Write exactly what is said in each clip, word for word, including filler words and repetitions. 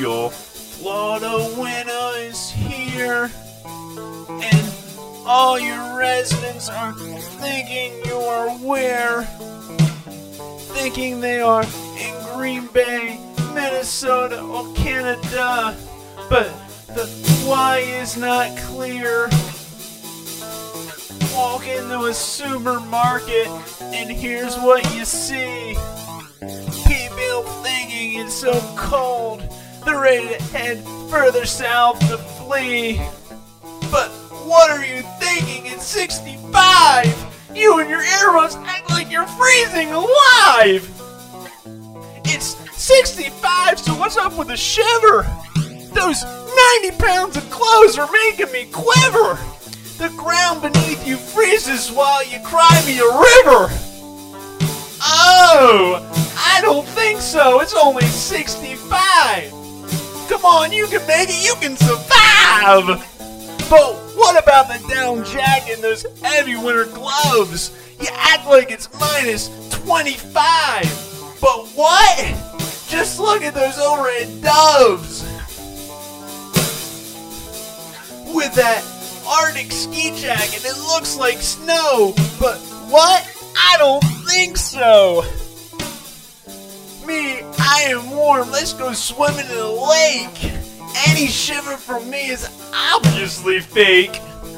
your Florida winter is here, and all your residents are thinking you are where? Thinking they are in Green Bay, Minnesota, or Canada, but the why is not clear. Walk into a supermarket and here's what you see. People thinking it's so cold, they're ready to head further south to flee. But what are you thinking? It's sixty-five! You and your earmuffs act like you're freezing alive! It's sixty-five, so what's up with the shiver? Those ninety pounds of clothes are making me quiver! The ground beneath you freezes while you cry me a river! Oh, I don't think so, it's only sixty-five! Come on, you can make it, you can survive! But what about the down jacket and those heavy winter gloves? You act like it's minus twenty-five. But what? Just look at those overhead doves. With that Arctic ski jacket, it looks like snow. But what? I don't think so. Me, I am warm. Let's go swimming in a lake. Any shiver from me is obviously fake.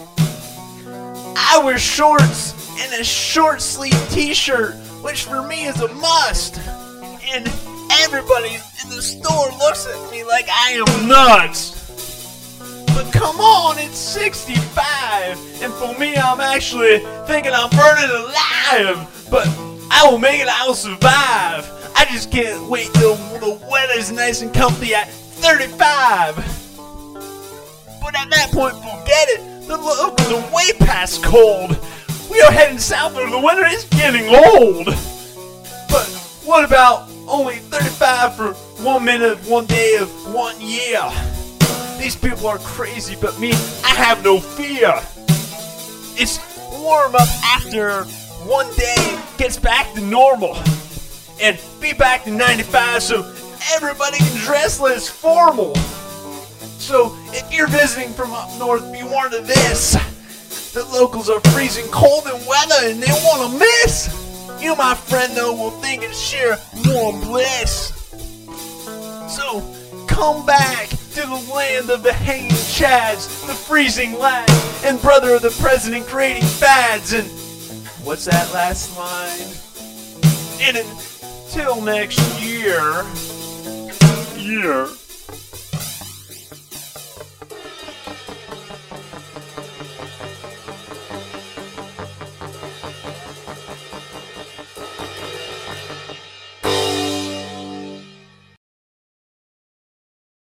I wear shorts and a short sleeve t-shirt, which for me is a must. And everybody in the store looks at me like I am nuts. But come on, it's sixty-five, and for me I'm actually thinking I'm burning alive. But I will make it, I will survive. I just can't wait till the weather's nice and comfy at thirty-five. But at that point, forget it. The locals are way past cold. We are heading south where the winter is getting old. But what about only thirty-five for one minute, one day of one year? These people are crazy, but me, I have no fear. It's warm up after one day gets back to normal. And be back to ninety-five so everybody can dress less formal. So if you're visiting from up north, be warned of this. The locals are freezing cold and weather and they want to miss. You, my friend, though, will think it's sheer warm bliss. So come back to the land of the hanging chads, the freezing lads, and brother of the president creating fads. And what's that last line? And until next year. Year.